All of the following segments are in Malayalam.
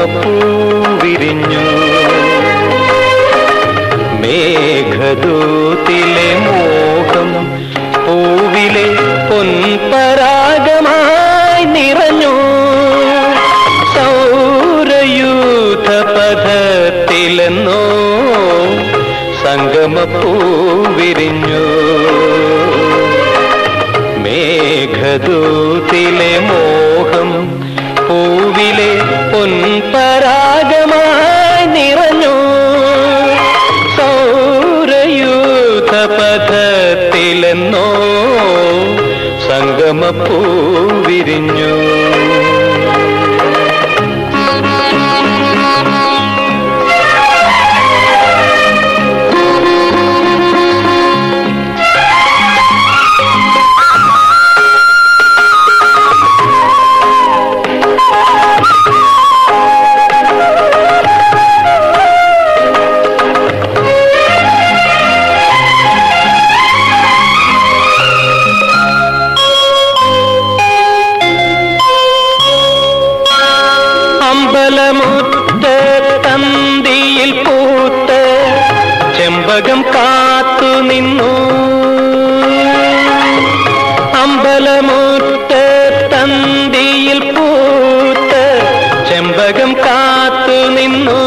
സംഗമപ്പൂ വിരിഞ്ഞു. മേഘദൂതിലെ മോഹം പൂവിലെ പൊൻപരാഗമായി നിറഞ്ഞു. സൗരയൂഥപഥത്തിലെന്നോ സംഗമപ്പൂ വിരിഞ്ഞു. മേഘദൂതിലെ മോഹം പൂവിലെ പൊൻപരാഗമായി നിറഞ്ഞു. സൗരയൂഥപഥത്തിലെന്നോ സംഗമപ്പൂ വിരിഞ്ഞു. അമ്പലമുറ്റത്തന്തിയിൽ പൂത്ത് ചെമ്പകം കാത്തു നിന്നു. അമ്പലമുറ്റത്തന്തിയിൽ പൂത്ത് ചെമ്പകം കാത്തു നിന്നു.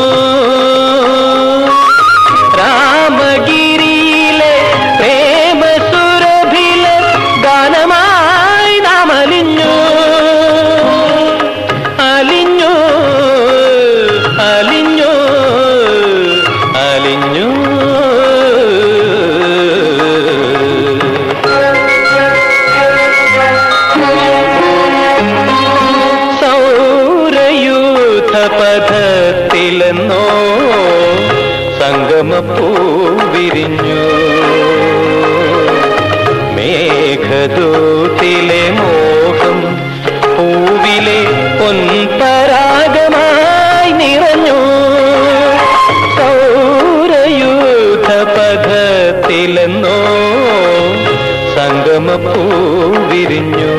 രാമഗിരിയിലെ പ്രേമസുരഭിലെ ഗാനമായി നാം അലിഞ്ഞു. അലിഞ്ഞു അലിഞ്ഞു അലിഞ്ഞു. സൗരയൂഥപഥത്തിലെന്നോ സംഗമപ്പൂ വിരിഞ്ഞു. മേഘദൂതിലെ മോഹം പൂവിലെ പൊൻപരാഗമായി നിറഞ്ഞു. സൗരയൂഥപഥത്തിലെന്നോ സംഗമപ്പൂ വിരിഞ്ഞു.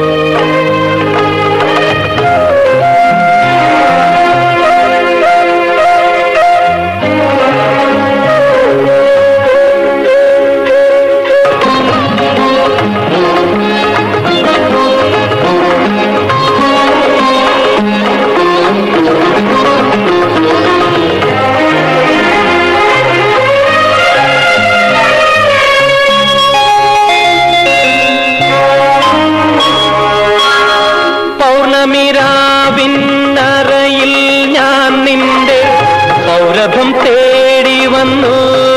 പൗർണമിരാവിന്നറയിൽ ഞാൻ നിന്റെ സൗരഭം തേടി വന്നു.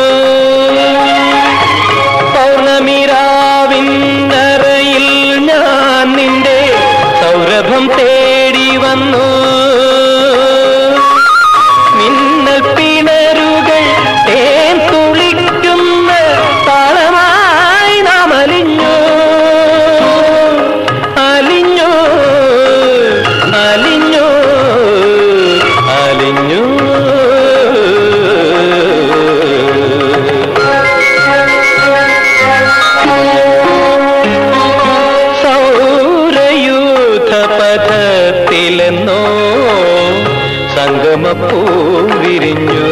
പൗർണമിരാവിന്നറയിൽ ഞാൻ നിന്റെ സൗരഭം തേടി വന്നു. മിന്നൽ പിണരുകൾ തേൻ തുളിക്കുന്ന താളമായി നാം അലിഞ്ഞു. അലിഞ്ഞു അലിഞ്ഞു അലിഞ്ഞു. സൗരയൂഥപഥത്തിലെന്നോ സംഗമപ്പൂ വിരിഞ്ഞു.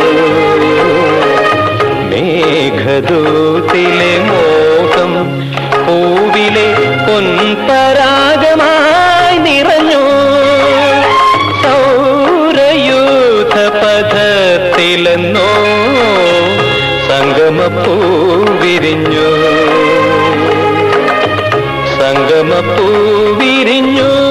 മേഘദൂതിലെ മോഹം പൂവിലെ പൊൻപരാഗമായി നിറഞ്ഞു. സൗരയൂഥപഥത്തിലെന്നോ സംഗമപ്പൂ വിരിഞ്ഞു. സംഗമപ്പൂ വിരിഞ്ഞു.